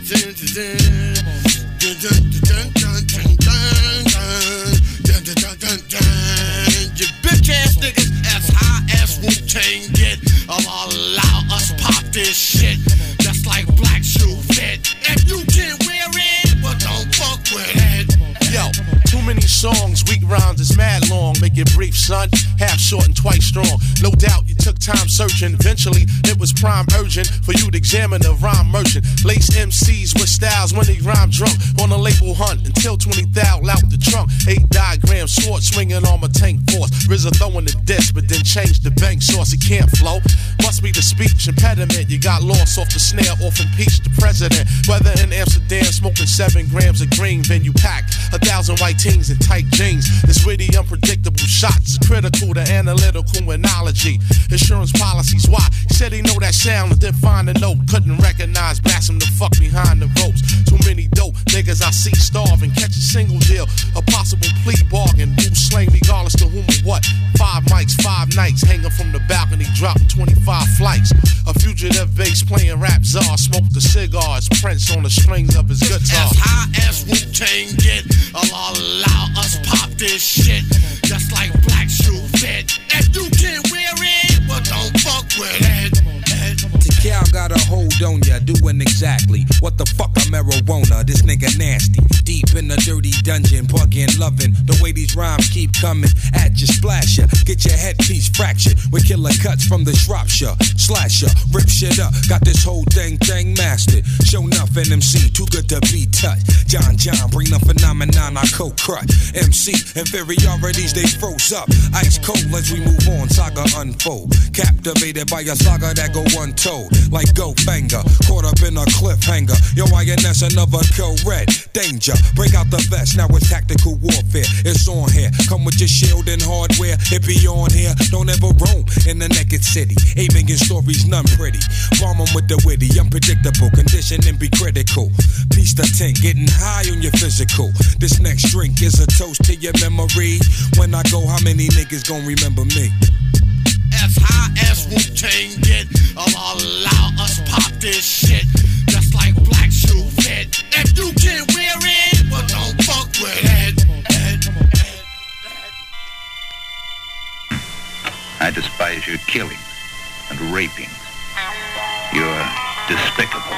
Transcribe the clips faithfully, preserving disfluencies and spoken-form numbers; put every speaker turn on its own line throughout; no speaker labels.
You bitch ass niggas as high as Wu-Tang get. Allow us pop this shit just like black shoe fit. If you can't wear it, well don't fuck with it.
Yo, too many songs, weak rhymes is mad long. Make it brief, son, half short and twice strong. No doubt you took time searching. Eventually, it was prime urgent for you to examine the rhyme merchant. Lace M Cs with styles when they rhyme drunk. On a label hunt until twenty thousand out the trunk. Eight diagram sword swinging on my tank force. R Z A throwing the disc, but then changed the bank source. It can't flow. Must be the speech impediment. You got lost off the snare, off impeached the president. Whether in Amsterdam, smoking seven grams of green, venue packed. A thousand white teens in tight jeans. This witty, unpredictable shots, critical to analytical analogy. Insurance policies, why? He said he know that sound and didn't find a note. Couldn't recognize, blast him the fuck behind the ropes. Too many dope niggas I see starving. Catch a single deal, a possible plea bargain. Who slain regardless to whom or what? Five mics, five nights, hanging from the balcony, dropping twenty-five flights. A fugitive bass playing rap czar, smoked the cigars, Prince on the strings of his guitar.
As high as Wu-Tang get, allow us pop this shit just like black shoe fit. If you can't wear it, well don't fuck with it.
Cal got a hold on ya, doing exactly what the fuck a marijuana. This nigga nasty, deep in the dirty dungeon, bugging, loving the way these rhymes keep coming at you, splash ya, get your headpiece fractured with killer cuts from the Shropshire, slasher, rip shit up, got this whole thing thing mastered. Show enough N M C, too good to be touched. John John, bring the phenomenon, I co-crut. M C, inferiorities, they froze up, ice cold as we move on, saga unfold. Captivated by a saga that go untold. Like Goldfinger, caught up in a cliffhanger. Yo, I N S another co-red. Danger, break out the vest, now it's tactical warfare. It's on here, come with your shield and hardware. It be on here, don't ever roam in the naked city. Aiming in stories, none pretty. Bomb 'em with the witty, unpredictable, condition and be critical. Piece the tent, getting high on your physical. This next drink is a toast to your memory. When I go, how many niggas gon' remember me?
As high as Wu-Tang get, allow us pop this shit just like black shoe fit. If you can't wear it, well don't fuck with it.
I despise your killing and raping. You're despicable.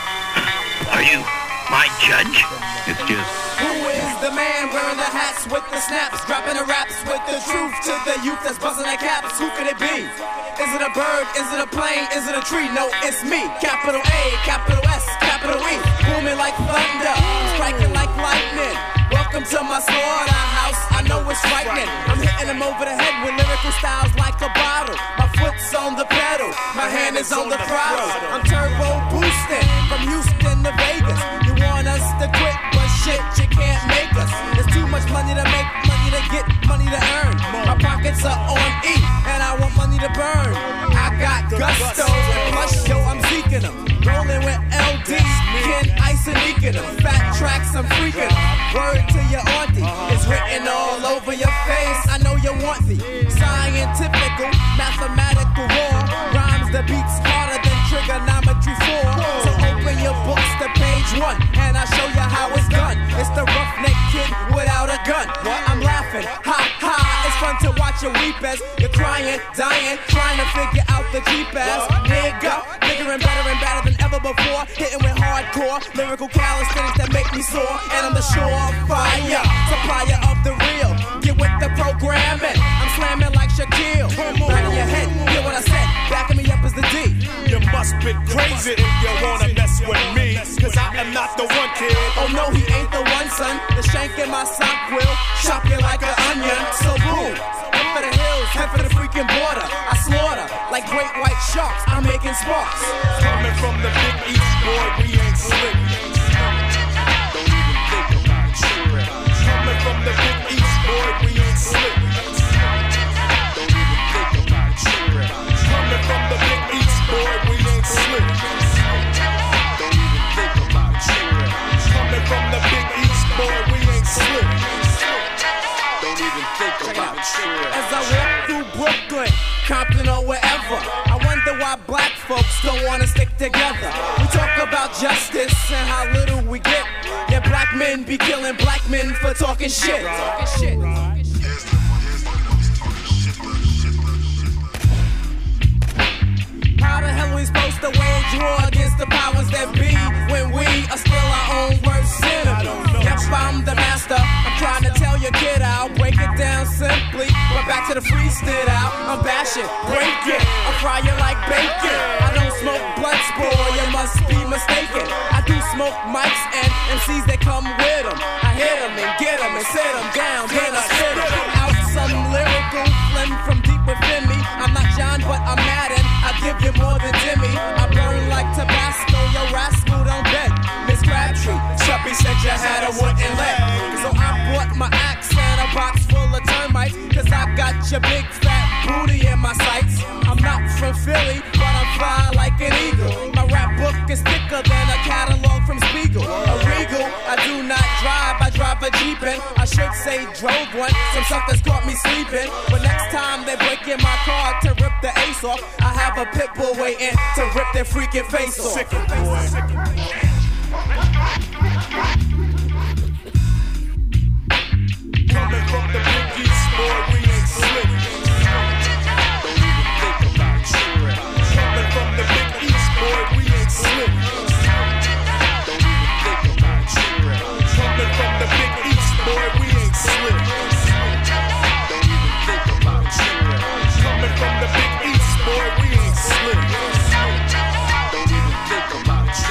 Are you my judge? It's just...
Who is the man wearing the hats with the snaps, dropping the raps with the truth to the youth that's busting their caps? Who could it be? Is it a bird? Is it a plane? Is it a tree? No, it's me. Capital A, capital S, capital E. Booming like thunder, striking like lightning. Welcome to my slaughterhouse. I know it's frightening. I'm hitting them over the head with lyrical styles like a bottle. My foot's on the pedal, my hand is on the throttle. I'm turbo boosting from Houston to Vegas. You want us to quit, but shit, you can't make us. There's too much money to make, money to get, money to earn. My pockets are on E, and I want money to burn. I got gusto, and plus, yo, I'm seeking them. Rolling with L D, Ken Ice and Eakin' them. Fat tracks, I'm freaking them. Word to your auntie, it's written all over your face. I know you want me. Scientifical, mathematical war. Rhymes the beats harder than trigonometry four. So open your books to page one, and I show you how it's done. It's the roughneck kid without a gun. I'm laughing, ha ha. It's fun to watch you weep as you're crying, dying, trying to figure out the cheap ass nigga. Bigger and better and better than ever before. Hitting with hardcore lyrical calisthenics that make me sore. And I'm the surefire supplier of the real. Get with the programming. I'm slamming like Shaquille. Right in your head, hear what I said. Backing me up is the D.
You must be crazy if you wanna mess with me, cause I am not the one kid.
Oh no, he ain't the one, son. The shank in my sock will chop you like an onion. So boom, head for the hills, head for the freaking border. I slaughter like great white sharks. I'm making sparks.
Coming from the Big East, boy, we ain't slick. Don't even think about it. Coming from the Big East, boy, we ain't slick. Don't even think about it. Coming from the Big East, boy, we ain't slick. Don't even think about it. Coming from the Big East, boy, we ain't slick. Don't even think about it.
As I walk through Brooklyn, Compton or wherever, I wonder why why black folks don't wanna stick together. We talk about justice and how little we get. Yeah, black men be killing black men for talking shit. Talking shit. How the hell we supposed to wage war against the powers that be when we are still our own worst enemy? Yep, I'm the master. I'm trying to tell your kid I'll break it down simply. But back to the freestyle out. I'm bashing, break it. I fry you like bacon. I don't smoke blunts, boy, you must be mistaken. I do smoke mics and M Cs that come with them. I hit them and get them and sit them down, then I spit them out some lyrical phlegm from deep within me. I'm not John, but I'm Madden. I give you more than Jimmy. I burn like Tabasco, your rascal don't bet. Miss Crabtree, Chuppy said you had a wooden leg. So I bought my axe and a box full of termites. Cause I got your big fat booty in my sights. I'm not from Philly, but I'm fly like an eagle. My rap book is thicker than a catalog from Spiegel. A Regal, I do not drive, I drive a Jeep and I should say drove one. Some suckers caught me sleeping. But next time they break in my car to rip the ace off, I have a pit bull waiting to rip their freaking face off. Sick of boy.
Coming from the Big East, boy, we ain't slick. Don't even think about it. Coming from the Big East, boy, we ain't slick. Don't even think about it. Coming from the Big East, boy, we ain't slick. Don't even think about it. Coming from the Big East, boy, we ain't slick. Don't even think about it.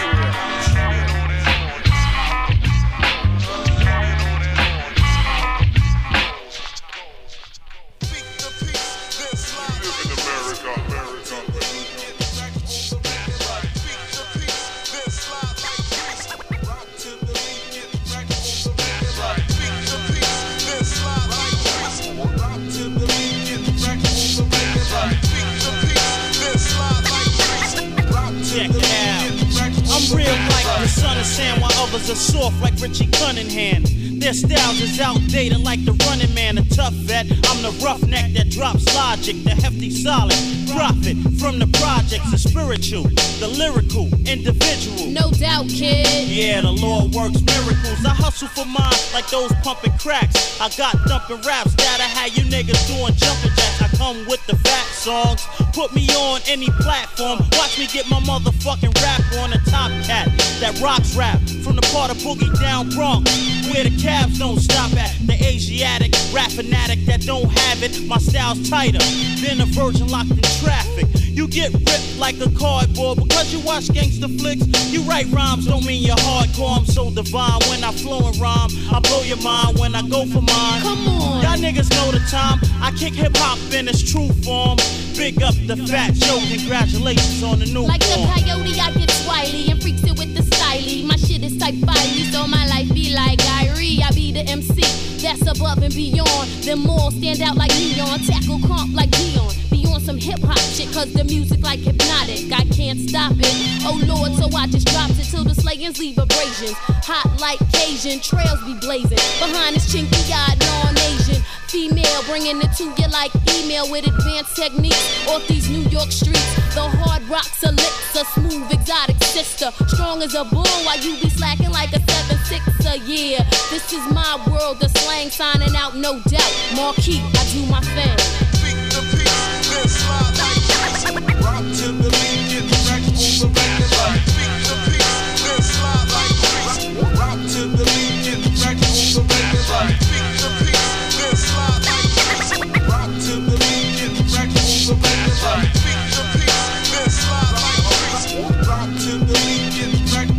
I'm real like the son of Sam, while others are soft like Richie Cunningham. Their styles is outdated like the running man, a tough vet. I'm the roughneck that drops logic, the hefty solid prophet from the projects, the spiritual, the lyrical, individual.
No doubt, kid.
Yeah, the Lord works miracles. I hustle for mine like those pumping cracks. I got dumping raps that'll have you niggas doing jumping jacks. I come with the fat songs, put me on any platform. Watch me get my motherfucking rap on a top cat that rocks rap from the part of Boogie down Bronx, where the cabs don't stop at. The Asiatic rap fanatic that don't have it. My style's tighter than a virgin locked in traffic. You get ripped like a cardboard because you watch gangster flicks. You write rhymes don't mean you're hardcore. I'm so divine when I flow and rhyme. I blow your mind when I go for mine.
Come on.
Y'all niggas know the time. I kick hip hop in its true form. Big up the Fat Joe. Congratulations on the new
Like
form.
the coyote, I get swiley and freaks it with the styly. My shit is type fiery, so my life be like Irie. I be the M C that's above and beyond. Them all stand out like neon. Tackle comp like Dion. Be on some hip hop shit, cause the music like hypnotic. I can't stop it. Oh Lord, so I just dropped it till the slayings leave abrasions. Hot like Cajun, trails be blazing. Behind this chinky eyed non-Asian female, bringing it to you like email with advanced techniques. Off these New York streets, the hard rocks elixir, smooth exotic sister, strong as a bull while you be slacking like a seven sixer. Yeah, this is my world, the slang signing out, no doubt. Marquis, I do my thing.
Beat the peace, then slide like this. Rock to the lead, get wrecked on the record. Beat the peace, then slide like this. Rock to the lead, get wrecked on the record. Beat the peace, then slide like this. Rock to the lead, get wrecked on the record. Beat the peace, then slide like this. Rock to the lead, get wrecked.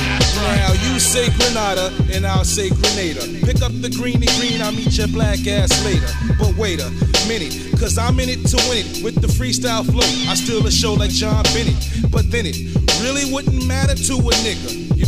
Now you say Grenada and I'll say Grenada. Pick up the greeny green, I'll meet your black ass later. But wait a minute, cause I'm in it to win it. With the freestyle flow, I steal a show like John Bennett. But then it really wouldn't matter to a nigga. You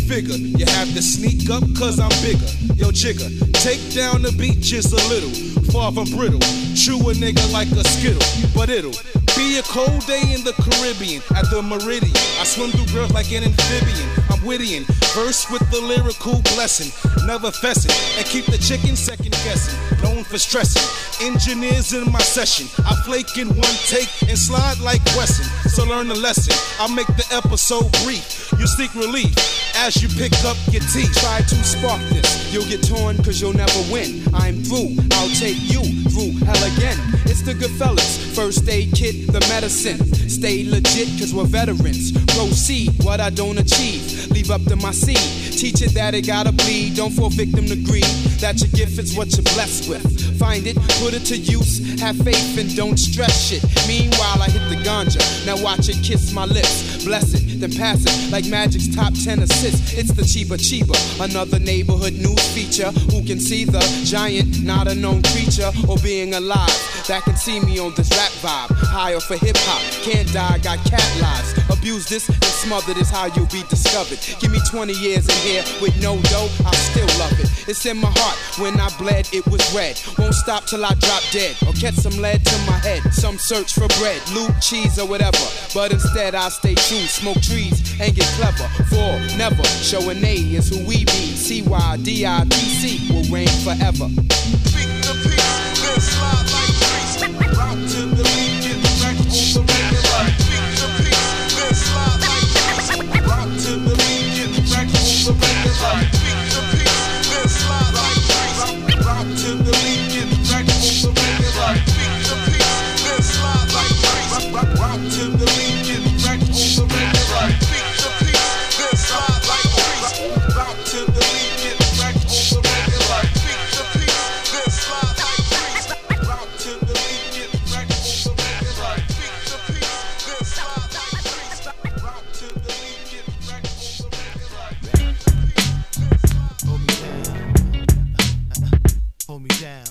figure. You have to sneak up cause I'm bigger. Yo, Jigger, take down the beat just a little. Far from brittle, chew a nigga like a skittle. But it'll be a cold day in the Caribbean at the Meridian. I swim through girls like an amphibian. I'm witty and verse with the lyrical blessing. Never fessing and keep the chicken second guessing. Known for stressing. Engineers in my session. I flake in one take and slide like Wesson. So learn the lesson. I'll make the episode brief. You seek relief as you pick up your teeth. Try to spark this. You'll get torn cause you'll never win. I'm through. I'll take you through hell again. It's the good fellas. First aid kit, the medicine. Stay legit cause we're veterans. Proceed what I don't achieve. Leave up to my seed. Teach it that it gotta bleed. Don't fall victim to greed. That your gift is what you're blessed with. Find it, put it to use. Have faith and don't stress shit. Meanwhile I hit the ganja. Now watch it kiss my lips. Bless it, then pass it like Magic's top ten assists. It's the Chiba Chiba. Another neighborhood news feature. Who can see the giant, not a known creature, or being alive that can see me on this rap vibe. Higher for hip hop, can't die, got cat lives. Abuse this and smother this, how you'll be discovered. Give me twenty years in here with no dough, I still love it. It's in my heart, when I bled it was red. Won't stop till I drop dead, or catch some lead to my head. Some search for bread, loot, cheese or whatever, but instead I stay true, smoke trees and get clever. For never, showing A is who we be. C Y D I T C will reign forever.
Speak the peace, then slide like trees. Rock to the beat, get back on the regular. Speak the peace, then slide like trees. Rock to the beat, get back on the regular. Speak the peace, then slide like trees. Rock to the beat, get back on the regular. Speak the peace, then slide like trees. Rock to the beat, get back on the regular. Speak the peace, then slide like trees. Rock to the beat, get back on the regular. Speak the peace, then slide like trees. Rock to the beat, get back on the regular. Speak the peace, then slide like trees. Rock to the beat, get back on the regular.
Hold me down. Hold me down.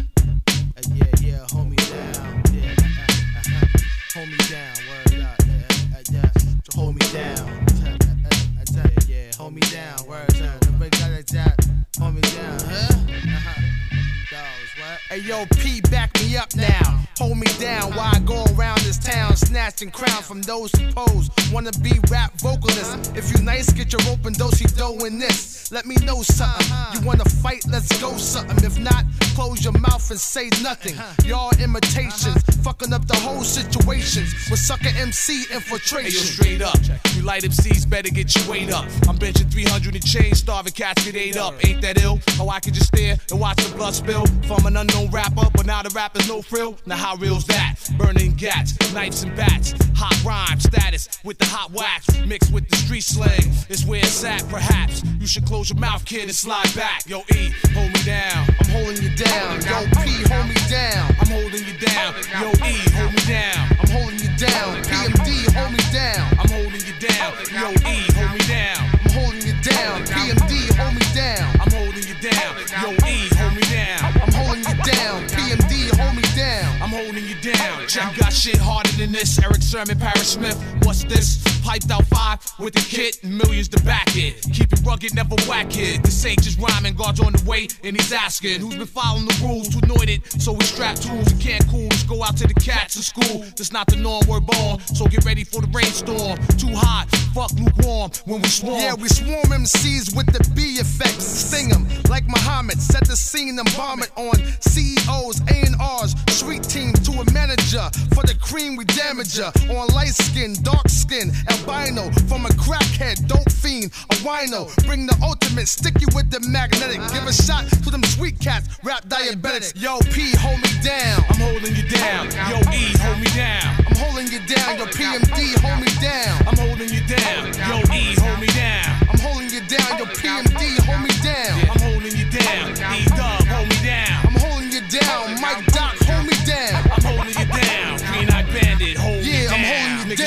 Uh, yeah, yeah, hold me down. Yeah, uh, uh, uh, hold me down. Word up. Yeah, uh, yeah. So hold me down. Uh, uh, uh, I tell you, yeah, hold me down. Word up. The big guy like that. Hold me down. Huh? Uh-huh. Those, what?
Hey yo, P, back me up now. Hold me down while I go around this town, snatching crown from those who pose. Wanna be rap vocalists. If you nice, get your open dosey dough in this. Let me know something. You wanna fight? Let's go something. If not, close your mouth and say nothing. Y'all imitations, fucking up the whole situations with sucker M C infiltration.
Hey yo, straight up, you light M Cs better get your weight up. I'm benching three hundred and change, starving cats get ate up. Ain't that ill? How I can just stare and watch the blood spill from an unknown rapper, but now the rapper's no frill. Now how real's that? Burning gats, knives and bats, hot rhyme status with the hot wax mixed with the street slang. It's where it's at, perhaps. You should close your mouth, kid, and slide back. Yo, E, hold me down.
I'm holding you down. Yo, P, hold me down.
I'm holding you down. Yo, E, hold me down.
I'm holding you down. P M D, hold me down.
I'm holding you down. Yo, E, hold me down.
I'm holding you down. P M D, hold me down.
I'm holding you down. Yo, E, hold me down.
I'm holding you down. P M D, hold me down.
I'm holding you down. Check, got shit harder than this. Eric Sermon, Paris Smith. What's this? Piped out five with the kit and millions to back it. Keep it rugged, never whack it. This ain't just rhyming. God's on the way and he's asking who's been following the rules, who annoyed it. So we strap tools and can't cool. Let's go out to the cats in school. That's not the norm, we're born. So get ready for the rainstorm. Too hot, fuck lukewarm when we swarm.
Yeah, we swarm M Cs with the B effects. Sting them like Muhammad. Set the scene and bomb it on C E Os, A and Rs, street teams to a manager. For the cream, we damage ya. On light skin, dark skin, albino. From a crackhead, dope fiend, a wino. Bring the ultimate, stick you with the magnetic. Give a shot to them sweet cats, rap diabetics. Yo, P, hold me down.
I'm holding you down. Yo, E, hold me down.
I'm holding you down. Yo, P M D, hold me down.
I'm holding you down. Yo, E, hold me down.
I'm holding you down. Yo, P M D, hold me down.
I'm holding you down. E Dub, hold me down.
I'm holding you down. Mike Doc, hold me down.
I'm holding you down. Green Eye Bandit, hold
yeah,
me down.
I'm holding you
Niggas
down.
trying to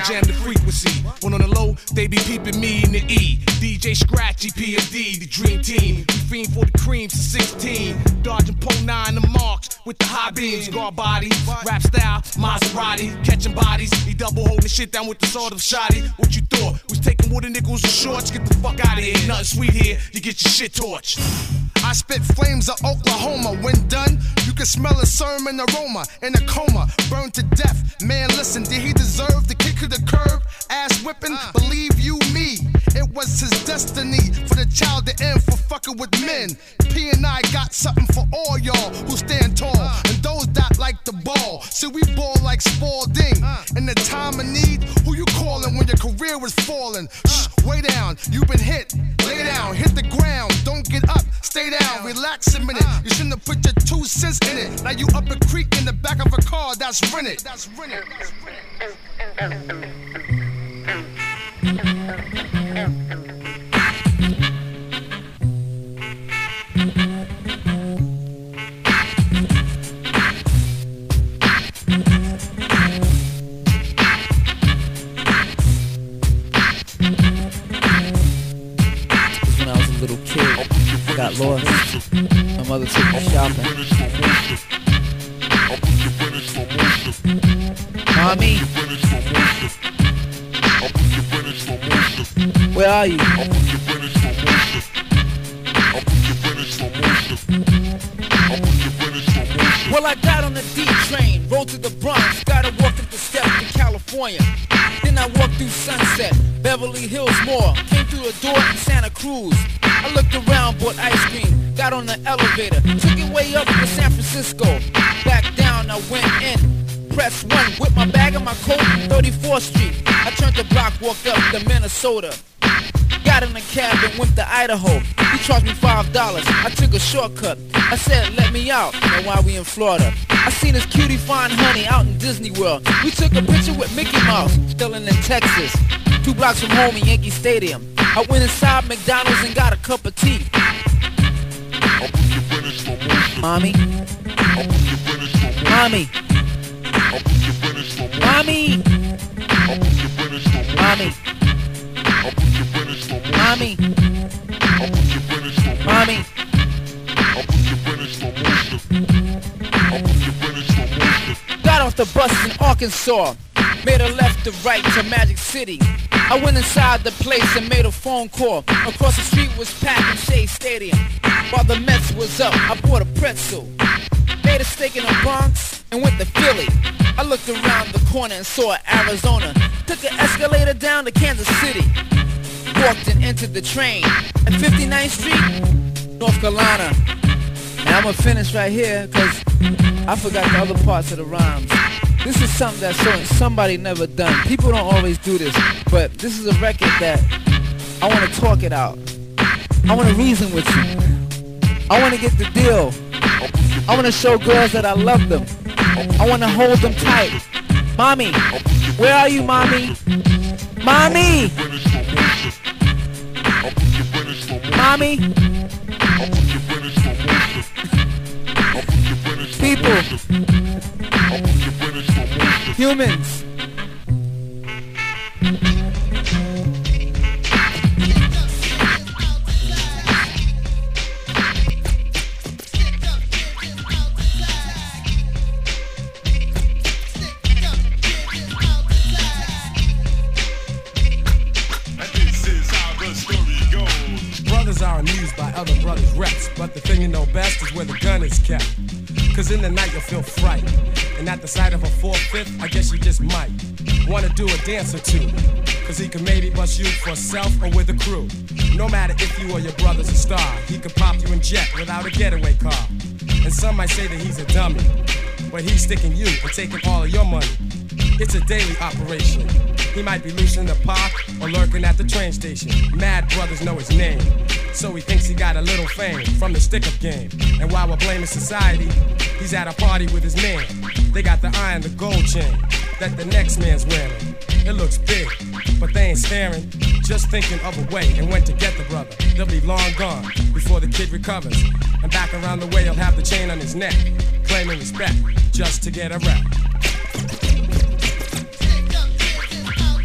jam the frequency. When on the low, they be peeping me in the E. D J Scratchy, P M D, the dream team. We fiend for the cream since sixteen. Dodging pole nine, the marks with the high beams. Guard body, rap style, Maserati. Catching bodies, he double holding shit down with the sword of shoddy. What you thought? Was taking wooden nickels or shorts? Get the fuck out of here. Nothing sweet here, you get your shit torched.
I spit flames of Oklahoma. When done, you can smell a sermon aroma. In a coma, burned to death. Man, listen, did he deserve the kick to the curb? Ass whipping, uh. Believe you me, it was his destiny for the child to end for fucking with men. P and I got something for all y'all who stand tall uh. and those that like the ball. See, we ball like Spalding. Uh. In the time of need, who you calling when your career was falling? Uh. Shh, way down, you been hit. Lay down, hit the ground, don't get up, stay down, relax a minute. Uh. You shouldn't have put your two cents in it. Now you up a creek in the back of a car that's rented. That's rented. That's rented.
When I was a little kid, I got lost. My mother took me shopping. Mommy, where are you?
Well, I got on the D train, rode to the Bronx, gotta walk up the steps to California. Then I walked through Sunset, Beverly Hills Mall, came through a door in Santa Cruz. I looked around, bought ice cream, got on the elevator, took it way up to San Francisco. Back down, I went in, press one, with my bag and my coat, thirty-fourth Street. I turned the block, walked up to Minnesota. Got in a cab and went to Idaho. He charged me five dollars. I took a shortcut. I said, let me out. Now why we in Florida? I seen this cutie fine honey out in Disney World. We took a picture with Mickey Mouse, chillin' in Texas. Two blocks from home in Yankee Stadium. I went inside McDonald's and got a cup of tea.
Mommy, mommy, mommy, mommy. Mommy, mommy,
got off the bus in Arkansas, made a left to right to Magic City. I went inside the place and made a phone call. Across the street was packed in Shea Stadium. While the Mets was up, I bought a pretzel, made a steak in the Bronx, and went to Philly. I looked around the corner and saw Arizona. Took an escalator down to Kansas City. Walked and entered the train at fifty-ninth Street, North Carolina. And I'm gonna finish right here because I forgot the other parts of the rhymes. This is something that so, somebody never done. People don't always do this, but this is a record that I want to talk it out. I want to reason with you. I want to get the deal. I want to show girls that I love them. I want to hold them tight. Mommy, where are you, mommy? Mommy! Mommy, people, humans.
Are amused by other brothers' reps, but the thing you know best is where the gun is kept. Cause in the night you'll feel fright, and at the sight of a four-fifth, I guess you just might wanna do a dance or two. Cause he can maybe bust you for self or with a crew. No matter if you or your brother's a star, he could pop you in jet without a getaway car. And some might say that he's a dummy, but he's sticking you and taking all of your money. It's a daily operation. He might be loose in the park or lurking at the train station. Mad brothers know his name, so he thinks he got a little fame from the stick-up game. And while we're blaming society, he's at a party with his man. They got the eye and the gold chain that the next man's wearing. It looks big, but they ain't staring, just thinking of a way and when to get the brother. They'll be long gone before the kid recovers, and back around the way he'll have the chain on his neck, claiming respect just to get a rep.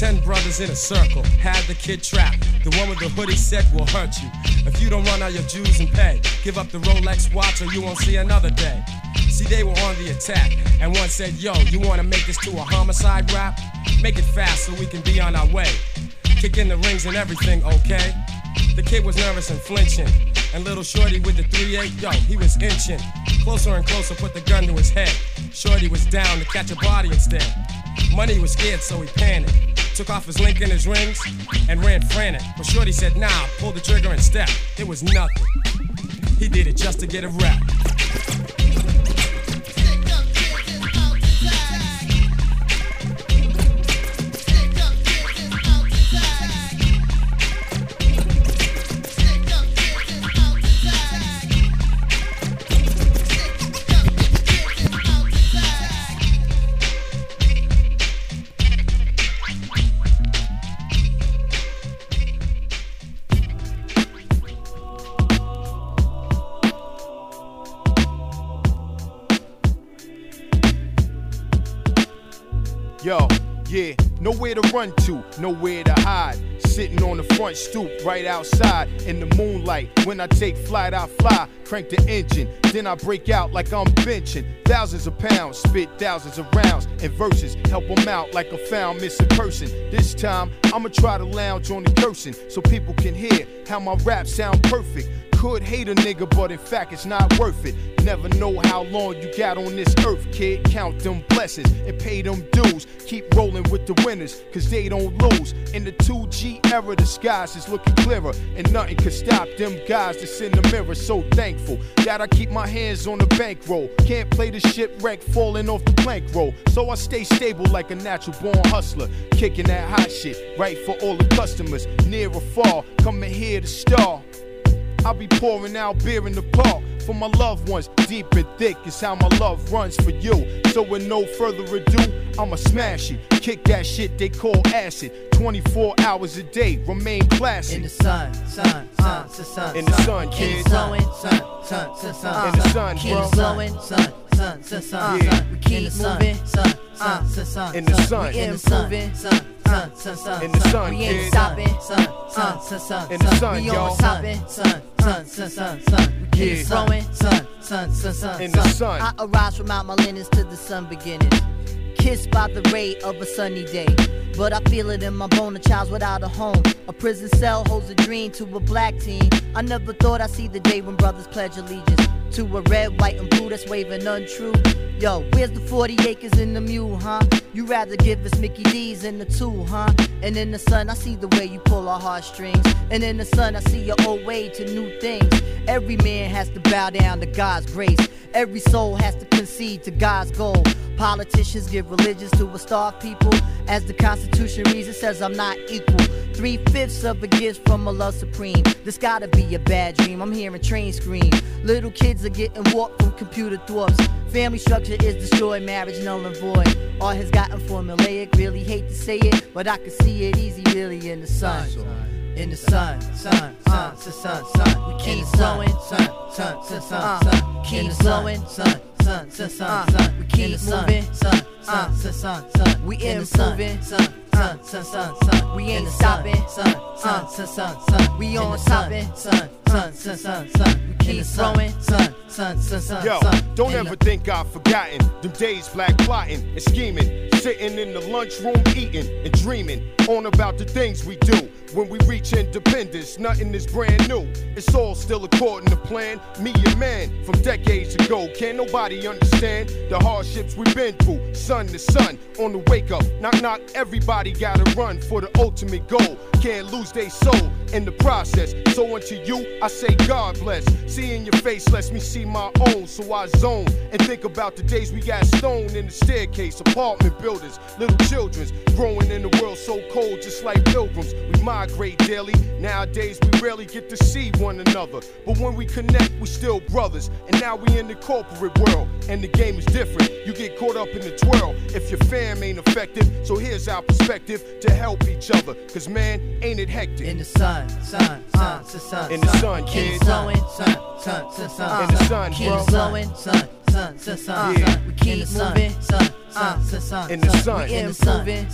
ten brothers in a circle, had the kid trapped. The one with the hoodie said will hurt you. If you don't run out your dues and pay, give up the Rolex watch or you won't see another day. See, they were on the attack, and one said, yo, you wanna make this to a homicide rap? Make it fast so we can be on our way. Kick in the rings and everything, okay? The kid was nervous and flinching, and little Shorty with the three eight, yo, he was inching. Closer and closer, put the gun to his head. Shorty was down to catch a body instead. Money was scared, so he panicked. Took off his link and his rings and ran frantic. But Shorty said, nah, pull the trigger and step. It was nothing. He did it just to get a rap.
Yo, yeah, nowhere to run to, nowhere to hide. Sitting on the front stoop right outside in the moonlight. When I take flight, I fly, crank the engine. Then I break out like I'm benching. Thousands of pounds, spit thousands of rounds and verses. Help them out like a found missing person. This time, I'ma try to lounge on the cursing so people can hear how my raps sound perfect. Could hate a nigga, but in fact it's not worth it. Never know how long you got on this earth, kid. Count them blessings and pay them dues. Keep rolling with the winners, cause they don't lose. In the two G era, the skies is looking clearer, and nothing could stop them guys that's in the mirror. So thankful that I keep my hands on the bankroll. Can't play the shipwreck falling off the plank roll. So I stay stable like a natural born hustler. Kicking that hot shit right for all the customers, near or far, coming here to star. I'll be pouring out beer in the park for my loved ones. Deep and thick is how my love runs for you. So with no further ado, I'ma smash it. Kick that shit they call acid. twenty-four hours a day, remain classic.
In the sun, sun, sun, sun, sun.
In the sun, kid.
Sun, sun, sun, sun, sun.
In the sun,
keep
bro.
blowing, sun, sun, sun, sun.
Yeah.
We keep moving, sun, sun, sun, sun.
In the sun.
We improving, sun, sun, sun, sun.
In the sun,
we
kid.
ain't stopping, sun, sun, sun, sun.
In the sun,
we
y'all.
on stopping, sun, sun, sun, sun, sun. We keep
Yeah.
growing, sun, sun, sun, sun.
In the sun.
I arise from out my linens to the sun beginnings. Kissed by the ray of a sunny day. But I feel it in my bone, a child's without a home. A prison cell holds a dream to a black teen. I never thought I'd see the day when brothers pledge allegiance to a red, white, and blue that's waving untrue. Yo, where's the forty acres in the mule, huh? You rather give us Mickey D's in the two, huh? And in the sun, I see the way you pull our heartstrings. And in the sun, I see your old way to new things. Every man has to bow down to God's grace. Every soul has to concede to God's goal. Politicians give religions to a starved people. As the Constitution reads, it says I'm not equal. Three-fifths of a gift from Allah Supreme. This gotta be a bad dream. I'm hearing trains scream. Little kids are getting warped from computer thwarts. Family structure is destroyed, marriage null and void. All has gotten formulaic, really hate to say it, but I can see it easy really in the sun. In the sun, sun, sun, sun, sun, sun. We keep blowing, sun, sun, sun, sun, sun. Keep blowing, sun, sun, sun, sun, sun. We keep moving, sun, sun, sun, sun, sun. We improving, sun, sun, sun, sun, sun. We ain't stopping, sun, sun, sun, sun, sun. We on stopping, sun, sun, sun, sun, sun. We keep growing, sun, sun, sun, sun.
Yo, don't ever think I've forgotten them days black plotting and scheming, sitting in the lunchroom eating and dreaming on about the things we do. When we reach independence, nothing is brand new. It's all still according to plan. Me and man from decades ago. Can't nobody understand the hardships we've been through. Sun to sun, on the wake up. Knock knock, everybody gotta run for the ultimate goal. Can't lose their soul in the process. So unto you, I say God bless. Seeing your face lets me see my own. So I zone and think about the days we got stoned in the staircase. Apartment buildings, little children's growing in the world so cold, just like pilgrims. We migrate daily. Nowadays we rarely get to see one another, but when we connect, we still brothers. And now we in the corporate world, and the game is different. You get caught up in the twirl if your fam ain't effective. So here's our perspective to help each other, cause man, ain't it hectic?
In the sun, sun, sun, sun, sun.
In the sun, kid.
Keep blowing, sun, sun, sun, sun.
In the sun,
keep
bro.
blowing, sun, sun, sun, sun.
Yeah.
We keep moving, sun, sun, sun, sun.
In the sun.
We improving, sun,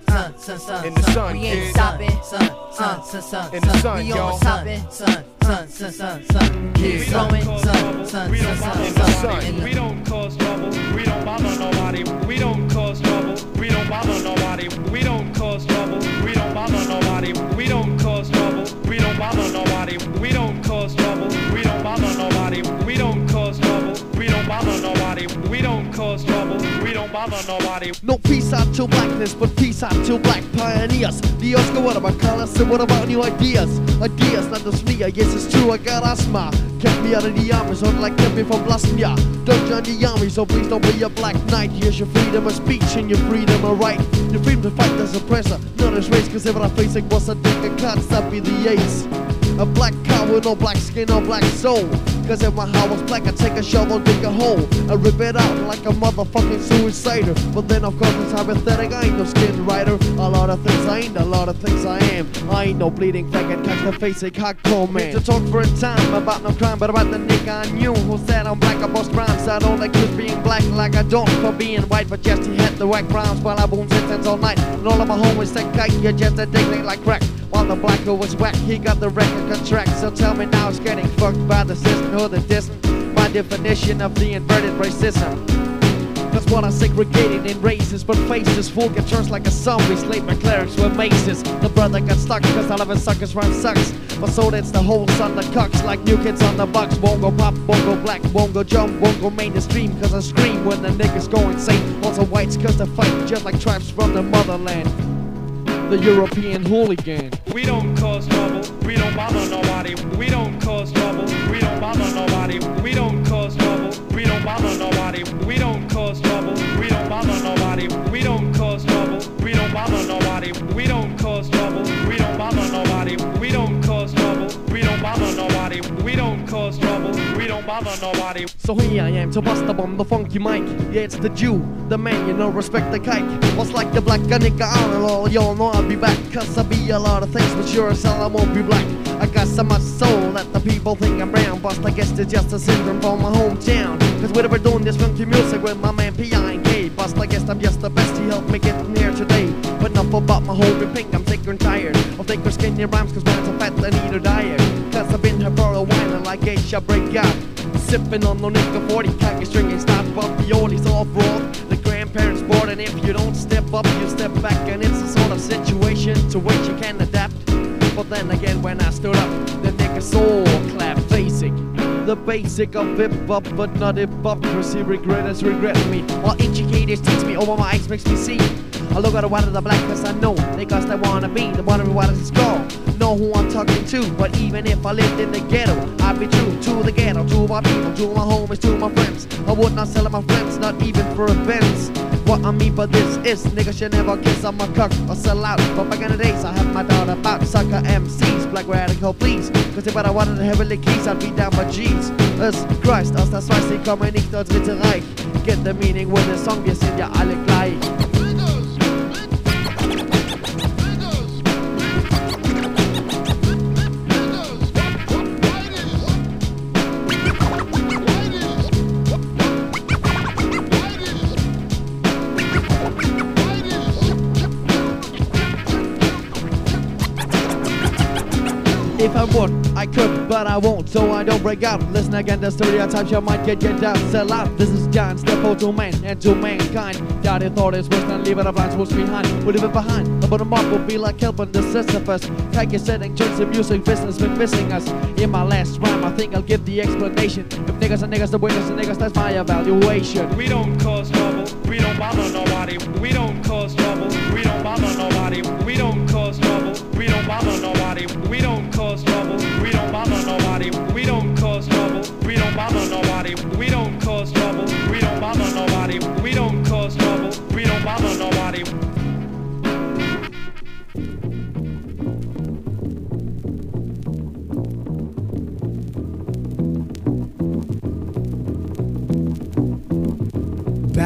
sun, sun, sun,
In the sun,
we ain't
kid.
stopping, sun, sun, sun, sun,
In the sun,
we
y'all.
on stopping, sun, sun, sun, sun, sun,
Yeah.
keep going, sun, sun, sun, sun, sun, in the
We don't cause trouble. We don't bother nobody. We don't cause trouble. We don't bother nobody. We don't cause trouble. We don't bother nobody. We don't cause trouble. We don't bother nobody. We don't cause trouble. We don't bother nobody. We don't cause trouble. We don't bother nobody. We don't cause trouble. We don't bother nobody.
No peace out to blackness, but peace out to black pioneers. The Oscar, what about colors and what about new ideas? Ideas, not just me, I guess it's true, I got asthma. Kept me out of the army, so like kept me from blasphemia. Don't join the army, so please don't be a black knight. Here's your freedom of speech and your freedom of right. Your freedom to fight as oppressor, not as race, cause everyone facing was a dick and can't stop be the ace. A black cow with no black skin or black soul. Cause if my heart was black, I'd take a shovel, dig a hole, and rip it out like a motherfucking suicider. But then of course it's hypothetic, I ain't no skin writer. A lot of things I ain't, a lot of things I am. I ain't no bleeding faggot, catch the face a hardcore man. To talk for a time about no crime, but about the nigga I knew who said I'm black about crimes. I don't accuse being black like I don't for being white, but just he had the whack rhymes while I boom sentence all night. And all of my homies said kite, you're just a digging like crack. While the black girl was whack, he got the record contract. So tell me now, it's getting fucked by the system or the distant. My definition of the inverted racism. Cause what I segregated in races, but faces full get turns like a zombie. Slave my clerics with maces. The brother got stuck cause all of his suckers run sucks. But so that's the whole son the cucks, like new kids on the box. Won't go pop, won't go black, won't go jump, won't go mainstream. Cause I scream when the niggas go insane. Also whites cause they fight just like tribes from the motherland. The European hooligan.
We don't cause trouble. We don't bother nobody. We don't cause trouble. We don't bother nobody. We don't cause trouble. We don't bother nobody. We don't cause trouble. We don't bother nobody. We don't cause trouble. We don't bother nobody. We don't cause trouble. We don't bother nobody. We don't cause trouble. We don't bother nobody. We don't cause trouble. We don't bother nobody.
So here I am to bust the bomb, the funky mic. Yeah, it's the Jew, the man, you know, respect the kike. What's like the black nigga outlaw? Y'all know I'll be back, cause I'll be a lot of things, but sure as hell I won't be black. I got so much soul that the people think I'm brown, but I guess it's just a syndrome from my hometown. Cause we're doing this funky music with my man P I N K. But I guess I'm just the best, he helped me get here today. But enough about my homie Pink, I'm sick and tired of thinking skinny rhymes, cause mine's a fat and need a diet. Cause I've been here for a while and like Asia break out. Sipping on no nigga forty, khaki string and stop up the oldies all broad. The grandparents bored, and if you don't step up, you step back, and it's a sort of situation to which you can adapt. But then again, when I stood up, the niggas all clapped. Basic, the basic of hip-hop, but not hip-hop, cause he regret us regretting me. While educators teach me, over my eyes makes me see. I look at the white of the black cause I know niggas that wanna be the one of the white is skull. Know who I'm talking to, but even if I lived in the ghetto, I'd be true to the ghetto, to my people, to my homies, to my friends. I would not sell my friends, not even for events. What I mean by this is, niggas should never kiss on my cock or sell out. But back in the days, I have my doubt about sucker M Cs, black radical please. Cause if I wanted the heavenly keys, I'd be down by G's. Es Christ, aus der Schweiz, die kommen nicht aus Dritte Reich. Get the meaning with the song, wir sind ja alle gleich. If I would, I could, but I won't, so I don't break out. Listen again, the stereotypes you might get, get down, sell out. This is John, step out to man and to mankind. Doubt it thought it's worse than leaving the blind spots behind. We're leaving behind, but the mark will be like helping the Sisyphus. Kike is setting turns the music business been missing us. In my last rhyme, I think I'll give the explanation. If niggas are niggas, the winners are niggas, that's my evaluation.
We don't cause trouble, we don't bother nobody. We don't cause trouble, we don't bother nobody. We don't cause trouble, we don't bother nobody. We don't cause trouble, we don't bother nobody. We don't cause trouble, we don't bother nobody. We don't cause trouble, we don't bother nobody. We don't cause trouble, we don't bother nobody.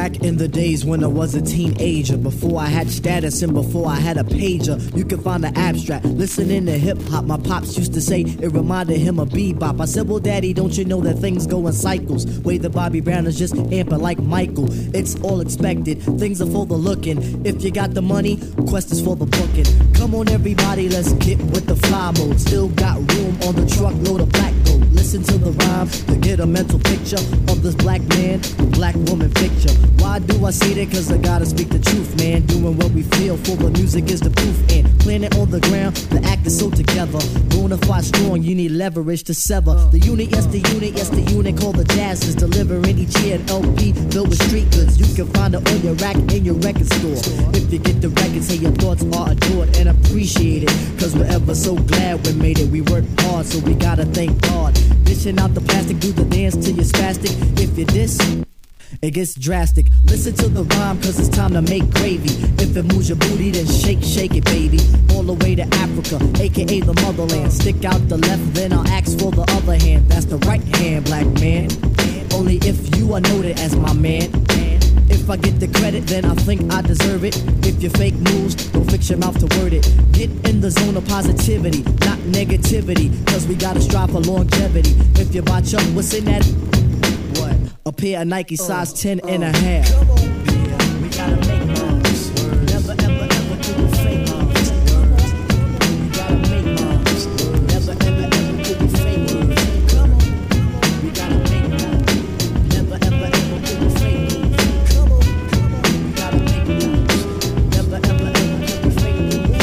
Back in the days when I was a teenager, before I had status and before I had a pager, you could find the abstract. Listening to hip hop, my pops used to say it reminded him of bebop. I said, well, daddy, don't you know that things go in cycles? Way the Bobby Brown is just amping like Michael. It's all expected, things are for the looking. If you got the money, quest is for the booking. Come on, everybody, let's get with the fly mode. Still got room on the truckload of black gold. Listen to the rhyme to get a mental picture of this black man, black woman picture. Why do I say that? Cause I gotta speak the truth, man. Doing what we feel for the music is the proof. And planet on the ground, the act is so together. Bonafide strong, you need leverage to sever. The unit, yes, the unit, yes, the unit called the Jazz is delivering each year an L P filled with street goods. You can find it on your rack in your record store. If you get the record, say your thoughts are adored and appreciated. Cause we're ever so glad we made it. We worked hard, so we gotta thank God. Dishing out the plastic, do the dance till you're spastic. If you diss, it gets drastic. Listen to the rhyme, cause it's time to make gravy. If it moves your booty, then shake, shake it, baby. All the way to Africa, aka the motherland. Stick out the left, then I'll ask for the other hand. That's the right hand, black man. Only if you are noted as my man. If I get the credit, then I think I deserve it. If you fake moves, don't fix your mouth to word it. Get in the zone of positivity, not negativity. Cause we gotta strive for longevity. If you botch up, what's in that? What? A pair of Nike size ten and a half. Yeah, we gotta make moves. Never ever ever do the fake moves. We gotta make moves. Never ever ever do the fake moves. Come on, we gotta make moves. Never ever ever do the fake moves. Come on, we gotta make moves. Never ever ever do the fake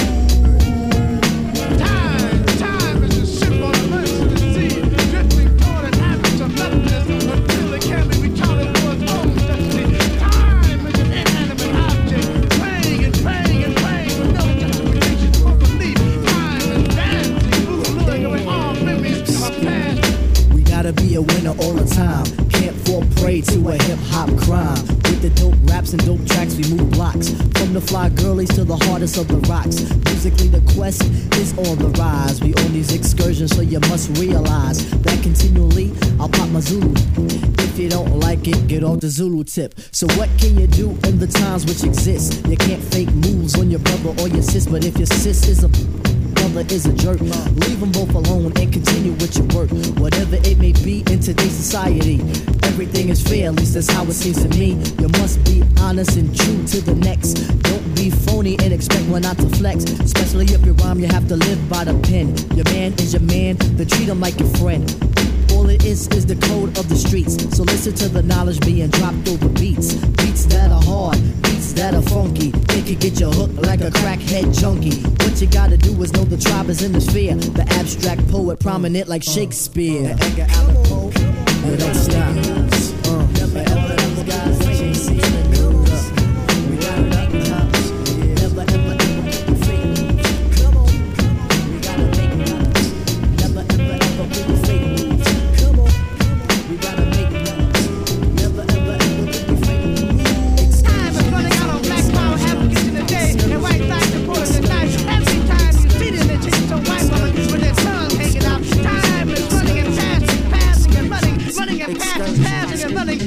moves.
Time, time is a ship on a merciless sea, drifting toward an average of nothingness until it can be retarded for its own destiny. Time is an inanimate object, praying and praying and praying with no justification for belief. Time is dancing, luring away all memories of our past.
We gotta be a winner all the time. Can't fall prey to a hip hop crime. With the dope raps and dope tracks, we move blocks. From the fly girlies to the hardest of the rocks. Musically, the quest is on the rise. We on these excursions, so you must realize that continually I'll pop my Zulu. If you don't like it, get off the Zulu tip. So what can you do in the times which exist? You can't fake moves on your brother or your sis, but if your sis is a brother is a jerk, leave them both alone and continue with your work. Whatever it may be in today's society, everything is fair, at least that's how it seems to me. You must be honest and true to the next. Don't be phony and expect one not to flex. Especially if you rhyme, you have to live by the pen. Your man is your man, then treat him like your friend. All it is is the code of the streets. So listen to the knowledge being dropped over beats. Beats that are hard, beats that are funky. It can get you hooked like a crackhead junkie. What you gotta do is know the tribe is in the sphere. The abstract poet prominent like Shakespeare. The Edgar Allan Poe, you don't stop. Uh, never ever those guys chasing the news. We gotta make moves. Never ever ever do the fake moves. Come on, we gotta make moves. Never ever ever do the fake moves. Come on, we gotta make moves. Never ever ever do the fake moves.
Time is running out on black power, Africans in the day, and white lights are pulling the night. Every time you see them, they change to white woman with their tongue hanging out. Time is running and passing, passing and running, running and passing, passing and running.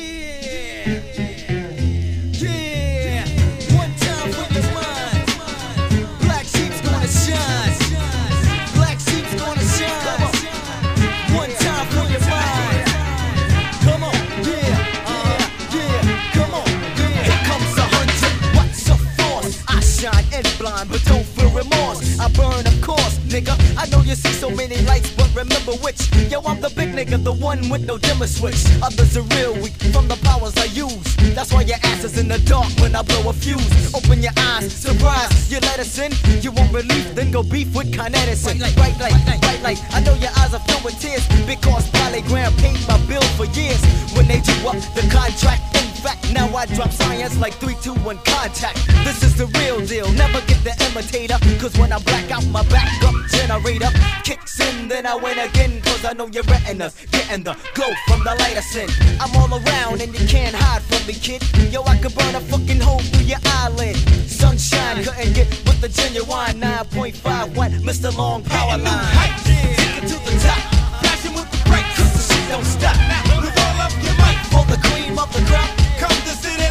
But don't feel remorse, I burn of course, nigga. I know you see so many lights, but remember which? Yo, I'm the big nigga, the one with no dimmer switch. Others are real weak from the powers I use. That's why your ass is in the dark when I blow a fuse. Open your eyes, surprise, you let us in. You want relief, then go beef with Con Edison. Bright light, bright light, I know your eyes are filled with tears, because Polygram paid my bill for years. When they do up the contract, in fact, now I drop science like three, two, one contact. This is the real deal, never get the imitator. Cause when I black out, my backup generator kicks in, then I win again. Cause I know your retinas getting the glow from the light I send. I'm all around and you can't hide from me, kid. Yo, I could burn a fucking hole through your eyelid. Sunshine couldn't get with the genuine nine point five watt Mister Long power line. Take it to the top, flashing with the brakes, cause the shit don't stop. With all of your might, for the cream of the crop, come to sit in.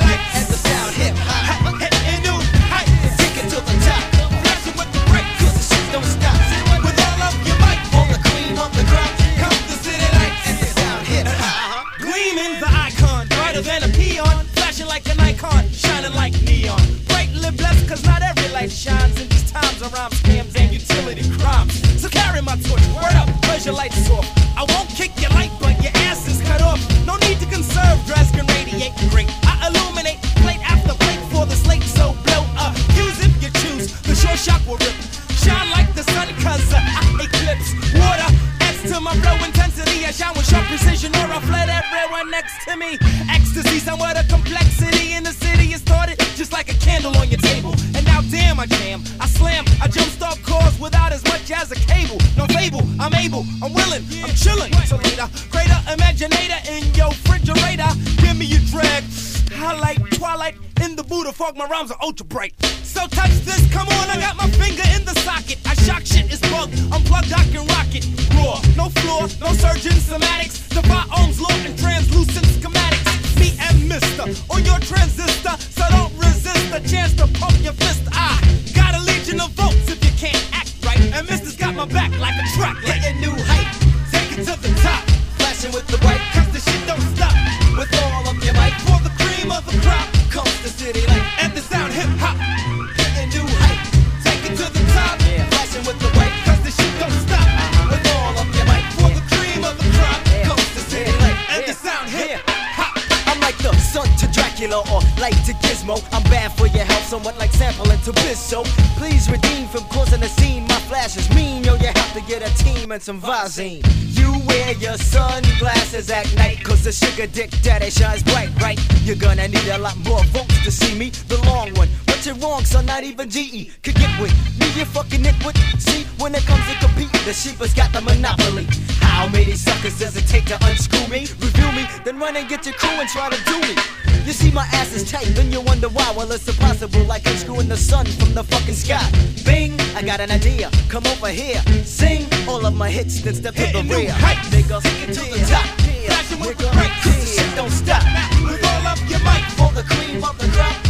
rhymes, scams, and utility crimes. So carry my torch, word up, pleasure lights off. I won't kick your light, but your ass is cut off. No need to conserve, dress can radiate great. I illuminate plate after plate for the slate, so blow up. Use if you choose, the short shock will rip. Shine like the sun, cause uh, I eclipse water. Adds to my flow intensity, I shine with sharp precision, or I flood everyone next to me. Ecstasy, somewhat of complexity in the city is started, just like a candle on your table. And now damn, I jam, I slam, I jumpstart cars without as much as a cable. No fable, I'm able, I'm willing, I'm chilling. So later, greater imaginator in your refrigerator. Give me your drag, highlight, twilight in the Buddha fog. My rhymes are ultra bright. So touch this, come on, I got my finger in the socket. I shock shit, it's bugged, unplugged, I can rock it. Raw, no floor, no surgeon somatics. Defy Ohm's law and translucent schematics. Me and Mister on your transistor, so don't resist the chance to pump your fist. I got a legion of votes if you can't act right. And Mister's got my back like a track light. Hitting new height, take it to the top. Flashing with the white, cause the shit don't stop. With all of your might, for the cream of the crop comes the city light and the sound hip hop. Hitting new height, take it to the top. Flashing with the white, cause the shit don't stop. With all of your might, for the cream of the crop comes the city light and the sound hip hop. I'm like the son to Dracula or light to Gizmo. I'm bad for your health, somewhat like sampling to Bizzo. Please redeem from causing a scene. My flash is mean, yo, you have to get a team and some Visine. You wear your sunglasses at night, cause the sugar dick daddy shines bright, right? You're gonna need a lot more votes to see me, the long one. But you're wrong, son, not even G E could get with me, you fucking nitwit. See, when it comes to compete, the sheep has got the monopoly. How many suckers does it take to unscrew me? Review me, then run and get your crew and try to do me. You see my ass is tight, then you wonder why. Well, it's impossible, like unscrewing the sun from the fucking sky. Bing, I got an idea, come over here. Sing all of my hits, then step to the rear. Nigga, take it to the top. Flashing with the break, cause the shit don't stop. With all of your might, for the cream of the crop.